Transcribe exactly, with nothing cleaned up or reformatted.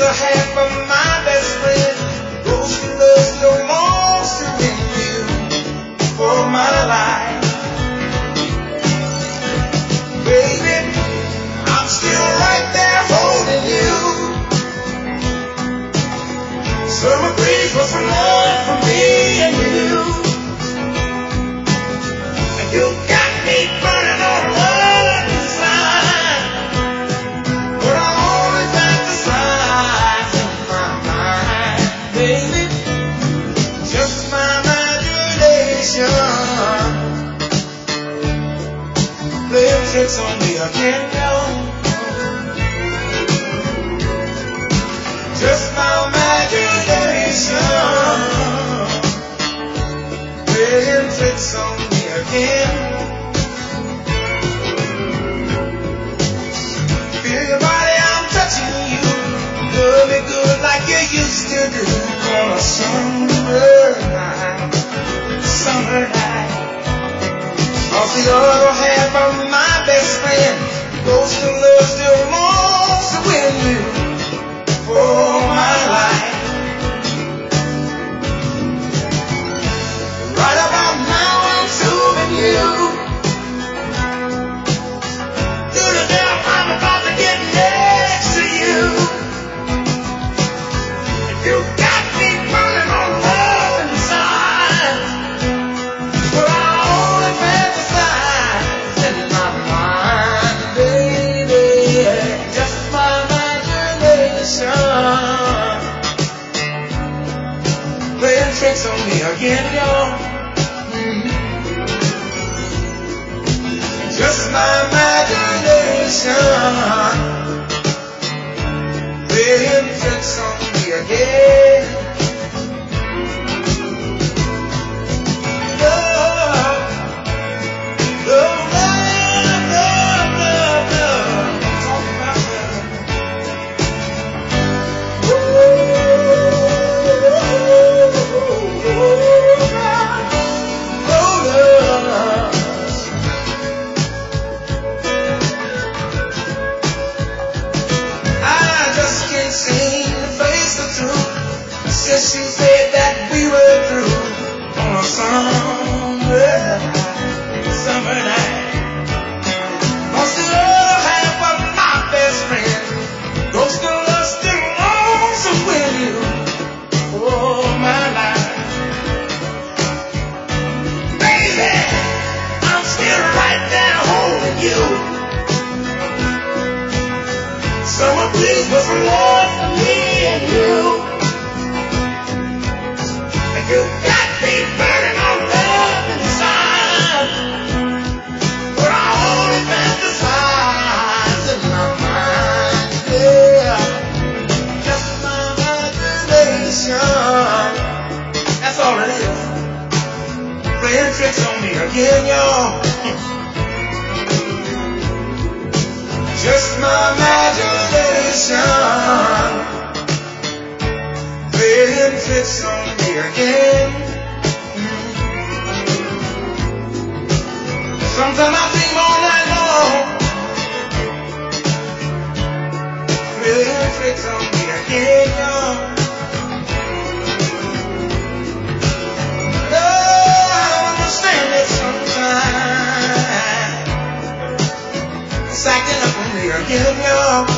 other half of my best friend goes to love still longs to win you for my life. Baby, I'm still right there holding you. Summer breeze was some love for me and you. And you got me burning on love inside. But I always fantasize in my mind. Baby, just my imagination playing tricks on me again, yo. Just my imagination playing tricks on me again. Feel your body, I'm touching you. Love me good like you used to do on a summer night, summer night. Cause the other half of my best friend goes to love still longs to win you for my life. Right about now I'm soothing you. To the death I'm about to get next to you. And you got me burning on love inside. But I only fantasize in my mind, baby. Just my imagination playing tricks on me again, y'all. Mm-hmm. Just my imagination playing tricks on me again. Love, love, love, love, love, love. I'm talking about love. Ooh, oh, love. I just can't seem to face the truth. Since you said that we were through on a summer night, summer night. Cause the other half of my best friend goes to love still longs to win you for my life. Baby, I'm still right there holding you. Summer breeze was some love for me and you. And you got me burning on love inside. But I only fantasize in my mind, yeah. Just my imagination. That's all it is. Playing tricks on me again, y'all. Just my imagination playing tricks on me again. Sometimes I dream all night long, playing tricks on me again, y'all. Oh, I don't understand it sometimes. It's acting up on me again, y'all.